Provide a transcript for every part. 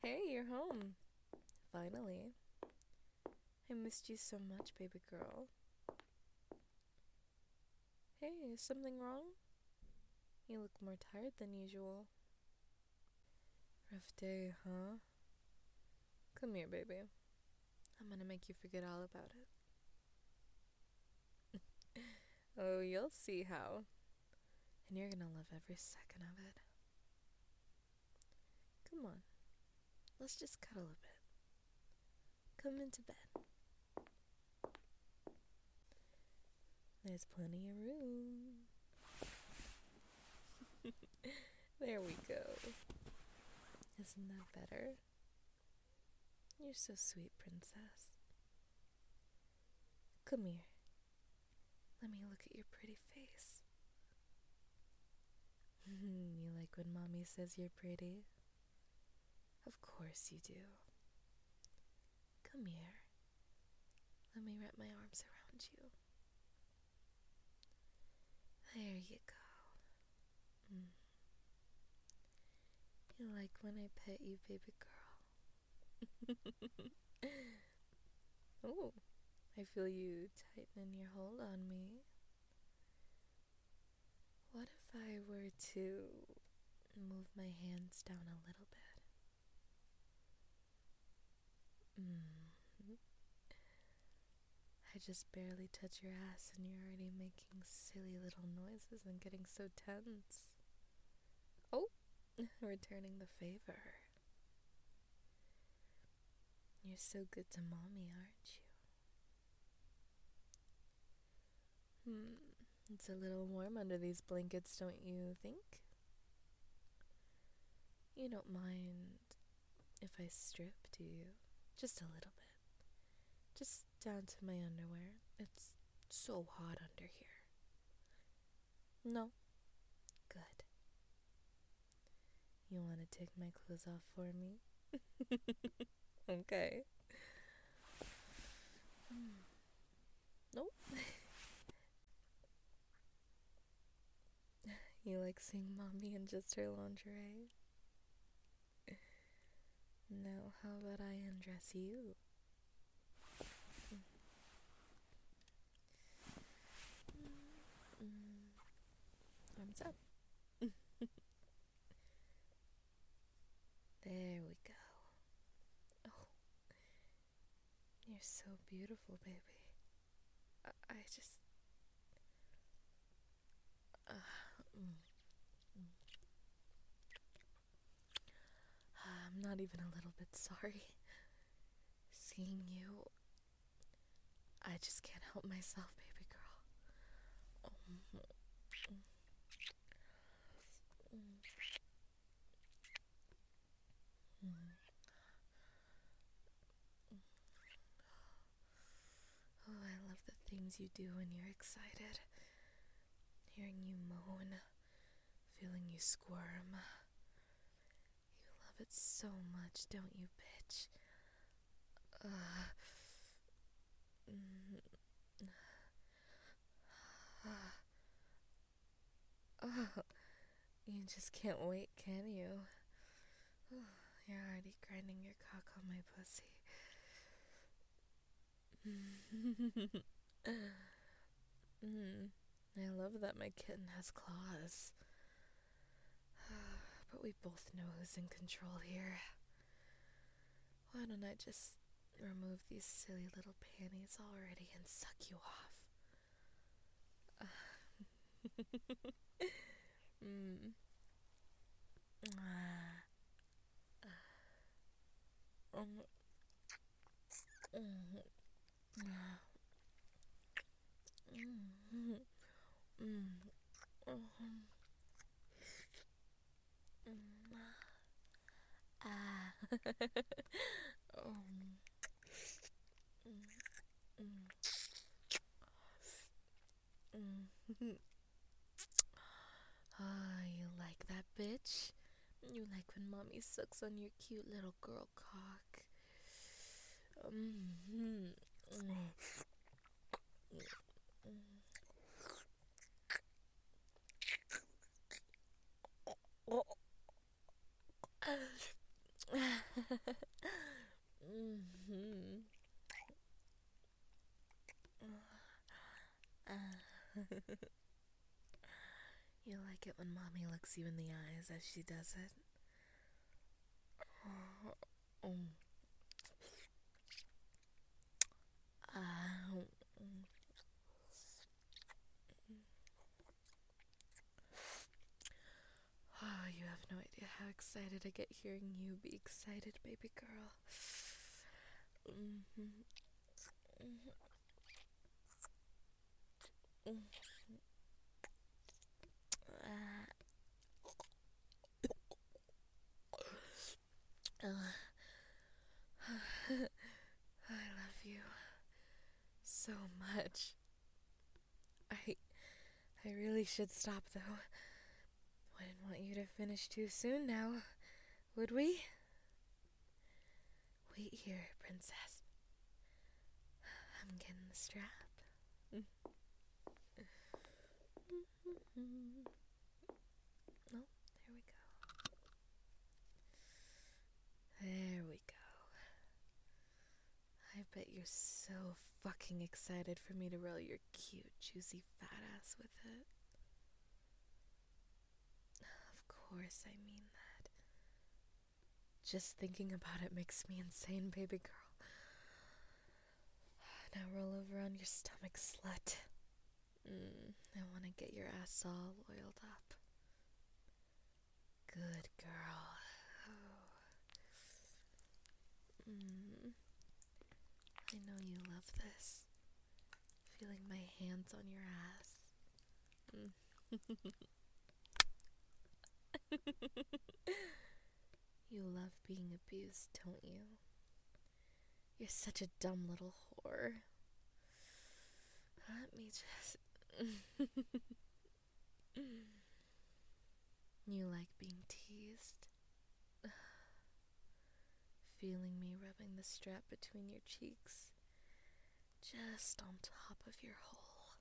Hey, you're home. Finally. I missed you so much, baby girl. Hey, is something wrong? You look more tired than usual. Rough day, huh? Come here, baby. I'm gonna make you forget all about it. Oh, you'll see how. And you're gonna love every second of it. Come on. Let's just cuddle a bit. Come into bed. There's plenty of room. There we go. Isn't that better? You're so sweet, princess. Come here. Let me look at your pretty face. You like when mommy says you're pretty? Of course you do. Come here. Let me wrap my arms around you. There you go. You like when I pet you, baby girl? Oh, I feel you tighten your hold on me. What if I were to move my hands down a little bit? I just barely touch your ass and you're already making silly little noises and getting so tense. Oh, returning the favor. You're so good to mommy, aren't you? It's a little warm under these blankets, don't you think? You don't mind if I strip, do you? Just a little bit. Just down to my underwear. It's so hot under here. No? Good. You want to take my clothes off for me? Okay. Nope. You like seeing mommy in just her lingerie? Now, how about I undress you? Arms up. There we go. Oh, you're so beautiful, baby. I just... I'm not even a little bit sorry. Seeing you, I just can't help myself, baby girl. Oh, I love the things you do when you're excited. Hearing you moan, feeling you squirm. You love it so much, don't you, bitch? You just can't wait, can you? You're already grinding your cock on my pussy. I love that my kitten has claws. But we both know who's in control here. Why don't I just remove these silly little panties already and suck you off? You like that, bitch? You like when mommy sucks on your cute little girl cock. Mhm. You like it when mommy looks you in the eyes as she does it? Mm. Ah, mm. Oh, you have no idea how excited I get hearing you be excited, baby girl. Mhm. Mhm. Mhm. Ah. I love you so much. I I really should stop though. Wouldn't want you to finish too soon now, would we? Wait here, princess. I'm getting the strap. Oh, there we go. There we go. I bet you're so fucking excited for me to roll your cute, juicy fat ass with it. Of course I mean that. Just thinking about it makes me insane, baby girl. Now roll over on your stomach, slut. I want to get your ass all oiled up. Good girl. I know you love this. Feeling my hands on your ass. You love being abused, don't you? You're such a dumb little whore. Let me just... You like being teased? Feeling me rubbing the strap between your cheeks, just on top of your hole.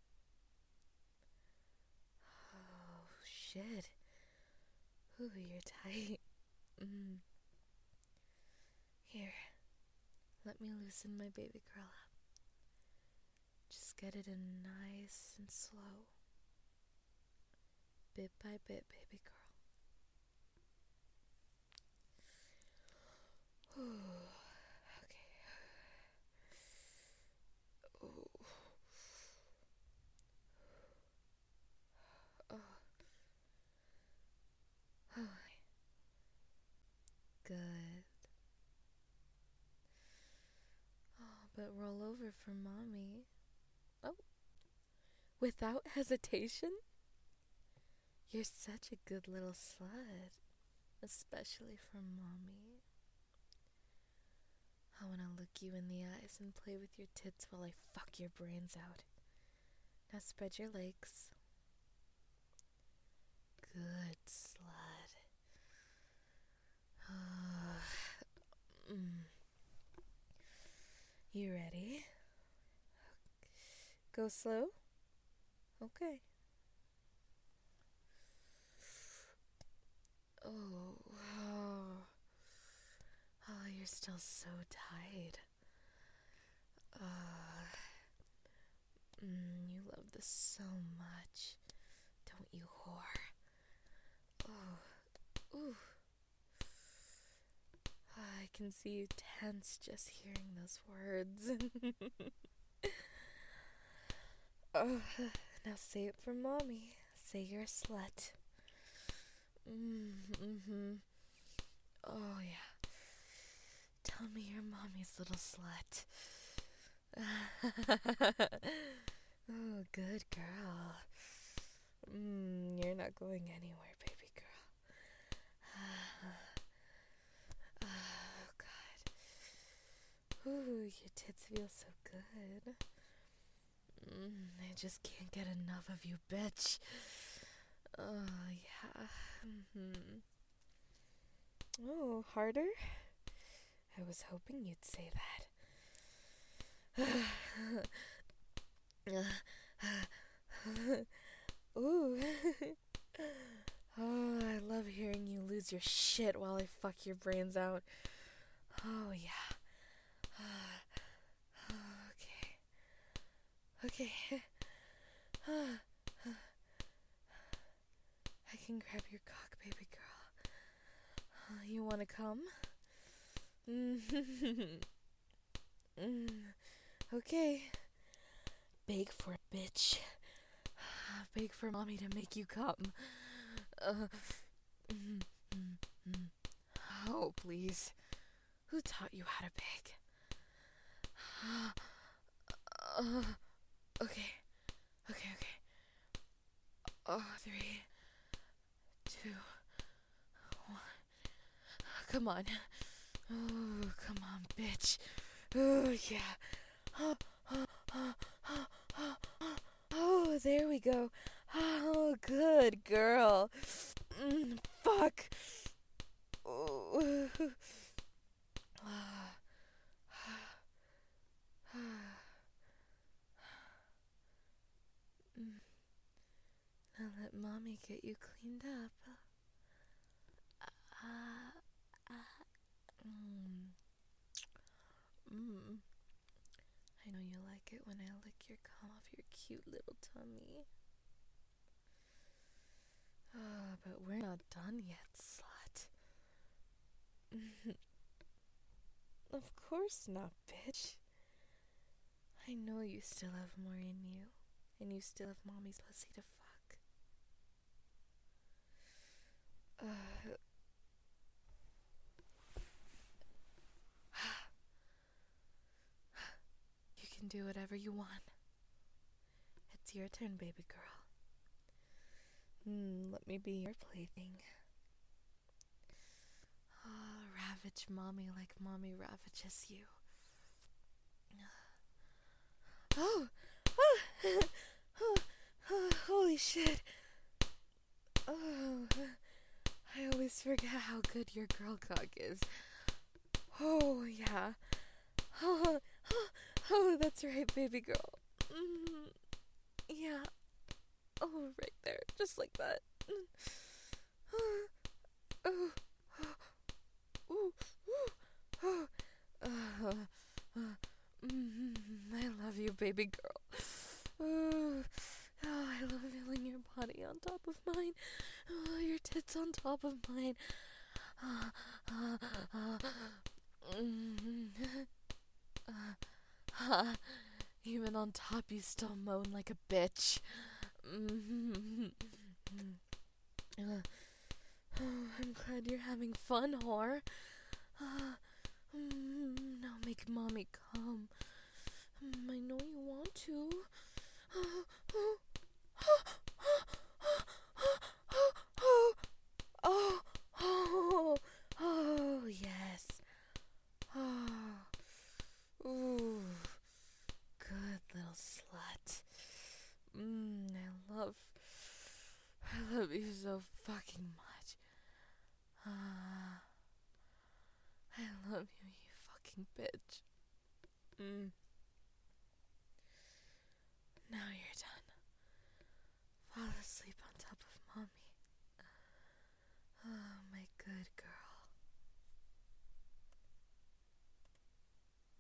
Oh, shit. Ooh, you're tight. Here, let me loosen my baby girl up. Just get it in nice and slow. Bit by bit, baby girl. Ooh, okay. Ooh. Oh. Oh. Good. Oh, but roll over for mommy. Oh. Without hesitation? You're such a good little slut. Especially for mommy. I want to look you in the eyes and play with your tits while I fuck your brains out. Now spread your legs. Good slut. You ready? Go slow? Okay. Oh, you're still so tight. You love this so much, don't you, whore? Oh, ooh. I can see you tense just hearing those words. Oh, now say it for mommy. Say you're a slut. Oh, yeah. Tell me you're mommy's little slut. Oh, good girl. You're not going anywhere, baby girl. Oh, God. Ooh, your tits feel so good. I just can't get enough of you, bitch. Oh, yeah. Oh, harder? I was hoping you'd say that. Ooh. Oh, I love hearing you lose your shit while I fuck your brains out. Oh, yeah. Okay. I can grab your cock, baby girl. You wanna come? Okay. Beg for it, bitch. Beg for mommy to make you come. Oh, please. Who taught you how to beg? Okay. 3, 2, 1. Come on. Oh, come on, bitch. Oh, yeah. Oh, there we go. Oh, good girl. Fuck. Oh. Now let mommy get you cleaned up. I know you like it when I lick your cum off your cute little tummy. But we're not done yet, slut. Of course not, bitch. I know you still have more in you, and you still have mommy's pussy to fuck. You can do whatever you want. It's your turn, baby girl. Let me be your plaything. Ravage mommy like mommy ravages you. Holy shit. I always forget how good your girl cock is. Oh, yeah. Oh, that's right, baby girl. Yeah. Oh, right there. Just like that. I love you, baby girl. I love feeling your body on top of mine. Your tits on top of mine. Even on top, you still moan like a bitch. I'm glad you're having fun, whore. Now make mommy come. I know you want to. Oh, yes. Ooh, good little slut. I love you so fucking much. I love you, you fucking bitch.